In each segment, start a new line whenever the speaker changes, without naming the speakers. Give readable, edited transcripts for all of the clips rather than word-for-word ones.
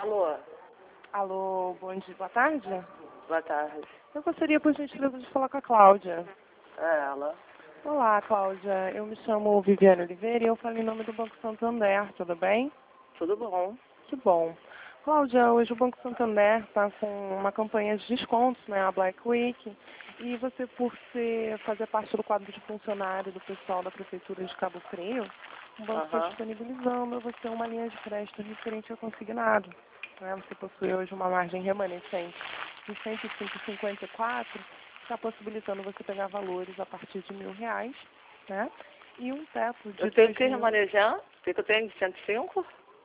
Alô?
Alô, bom dia, boa tarde.
Boa tarde.
Eu gostaria, por gentileza, de falar com a Cláudia.
É ela.
Olá, Cláudia. Eu me chamo Viviane Oliveira e eu falo em nome do Banco Santander, tudo bem?
Tudo bom?
Que bom. Cláudia, hoje o Banco Santander está com uma campanha de descontos, né, a Black Week, e você, por fazer parte do quadro de funcionário do pessoal da Prefeitura de Cabo Frio, o banco está disponibilizando a você uma linha de crédito referente ao consignado. Né? Você possui hoje uma margem remanescente de 105,54, está possibilitando você pegar valores a partir de R$ 1.000, né? E um teto de
Eu tenho que
2.000.
remanejar? O que eu tenho de 105?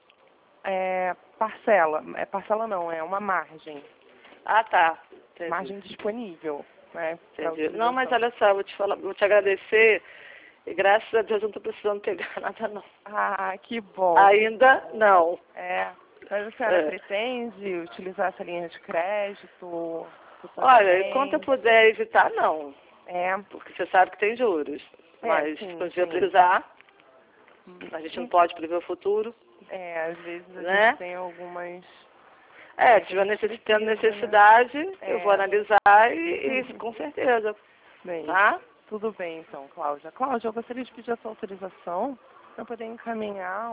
Parcela não, é uma margem.
Ah, tá. Entendi.
Margem disponível, né? pra
Entendi. Não, mas
utilização.
olha só, vou te falar, vou te agradecer. E graças a Deus eu não estou precisando pegar nada, não.
Ah, que bom.
Ainda não.
Mas a senhora pretende utilizar essa linha de crédito?
Olha, enquanto eu puder evitar, não. Porque você sabe que tem juros. Mas
sim,
quando eu
sim.
precisar, a gente não pode prever o futuro.
Às vezes a
né?
gente tem algumas...
Se tiver tendo necessidade, eu vou analisar e com certeza.
Bem,
Tá?
tudo bem então, Cláudia. Cláudia, eu gostaria de pedir a sua autorização para poder encaminhar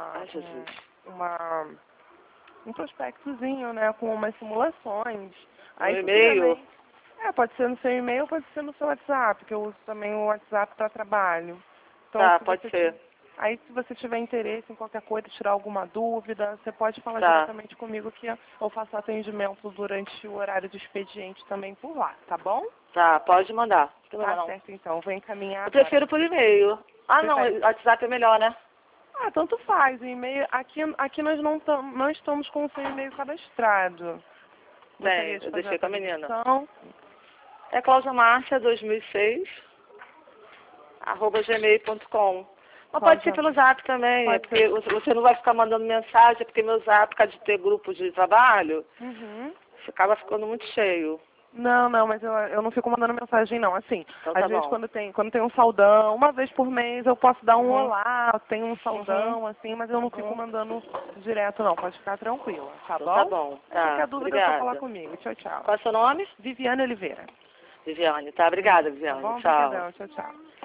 um prospectozinho, né, com umas simulações.
No e-mail?
Pode ser no seu e-mail, pode ser no seu WhatsApp, que eu uso também o WhatsApp para trabalho. Então,
Tá, pode ser.
Aí, se você tiver interesse em qualquer coisa, tirar alguma dúvida, você pode falar diretamente comigo que eu faço atendimento durante o horário do expediente também por lá, tá bom?
Tá, pode mandar.
Tá certo, então. Vou encaminhar.
Eu prefiro por e-mail. Ah, não, o WhatsApp é melhor, né?
Tanto faz. O e-mail, aqui nós não estamos com o seu e-mail cadastrado.
Bem, eu deixei com a menina. É Cláudia Márcia 2006 @gmail.com. Mas pode ser pelo Zap também, é porque você não vai ficar mandando mensagem, porque meu Zap, por causa de ter grupos de trabalho, acaba ficando muito cheio.
Não, mas eu não fico mandando mensagem não, assim,
Então,
às vezes quando tem um saldão, uma vez por mês eu posso dar um olá, tem um saldão, assim, mas eu não fico mandando direto não, pode ficar tranquila, tá bom?
Tá bom, tá.
Qualquer dúvida é só falar comigo, tchau, tchau.
Qual é o seu nome?
Viviane Oliveira.
Viviane, tá, obrigada, Viviane,
Tá bom?
tchau.
Obrigadão, tchau, tchau.